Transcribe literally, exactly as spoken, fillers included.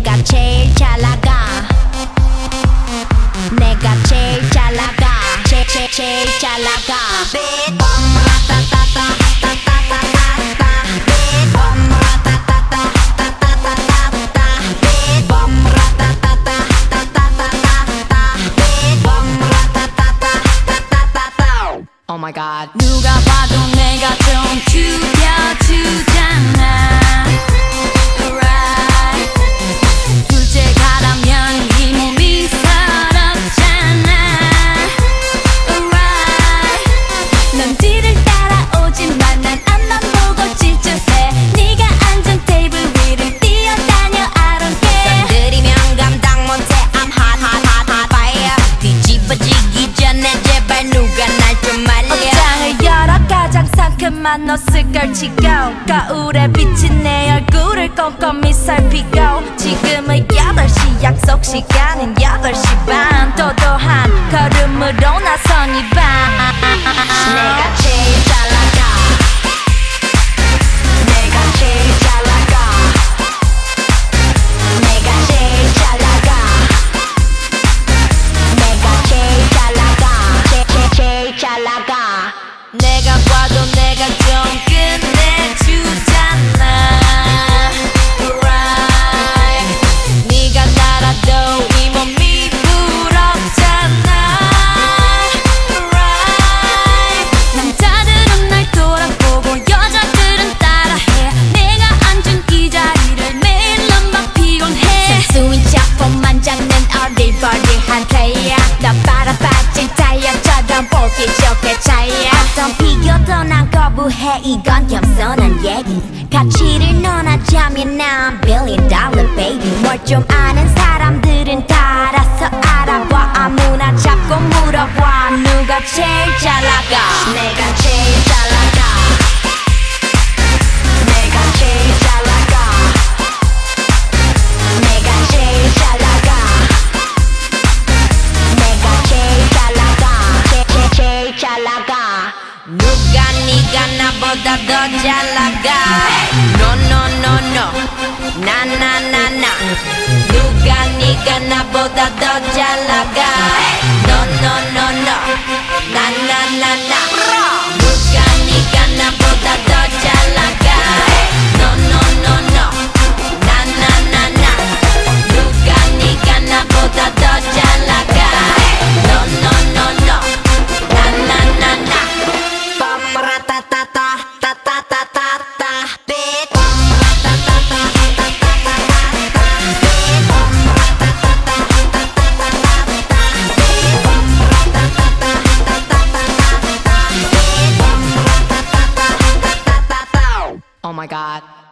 내가 제일 잘 나가. 내가 제일 잘 나가. 제, 제, 제일 잘 나가. Oh my god. 누가 봐도 내가 좀 죽여주잖아. Right. 둘째 가라면 이 몸이 서럽잖아. Right. 넌 뒤를 따라오지만 난 앞만 보고 질주해. 네가 앉은 테이블 위를 뛰어다녀. I don't care. 들이면 감당 못해. I'm hot hot hot hot fire. 뒤집어지기 전에 제발 누가 날 좀 말려. 옷장을 열어 가장 상큼한 옷을 걸치고 거울에 비친 내 얼굴을 꼼꼼히 살피고 지금은 여덟 시 약속 시간은 여덟 시 반 도도한 걸음으로 나선 이 밤. 내가 제일 잘 나가. 내가 제일 잘 나가. 내가 제일 잘 나가. 내가 제일 잘 나가. 제, 제, 제일 잘 나가. 내가 봐도 내가 좀 끝내주잖아. Right. 네가 날아도 이 몸이 부럽잖아. Right. 남자들은 날 돌아보고 여자들은 따라해. 내가 앉은 이 자리를 매일 막 피곤해. 순수인 작품만 잡는 어리버리한 플레이야. 너 빨아빠진 타이어처럼 보기 좋게 차이야. 어떤 비교도 난 거부해. 이건 겸손한 얘기. 가치를 논하자면 난 billion dollar baby. 뭘 좀 아는 사람들은 다 알아서 알아봐. 아무나 잡고 물어봐. 누가 제일 잘 나가. 내가 제일 잘 나가. 내가 제일 잘 나가. 내가 제일 잘 나가. 내가 제일 잘 나가. 제, 제, 제일 잘 나가. 누가 네가 나보다 더 잘 나가. No no no no. 나 나 나 나. 누가 네가 나보다 더 잘 나가. No no no no. 나 나 나 나. 누가 네가 나보다 더 잘 나가. No no no no. 나 나 나 나. 누가 네가 나보다 더 잘 나가. No no no no. 나 나 나 나. 빰라따따따 따따따따따 bitch. Oh my god.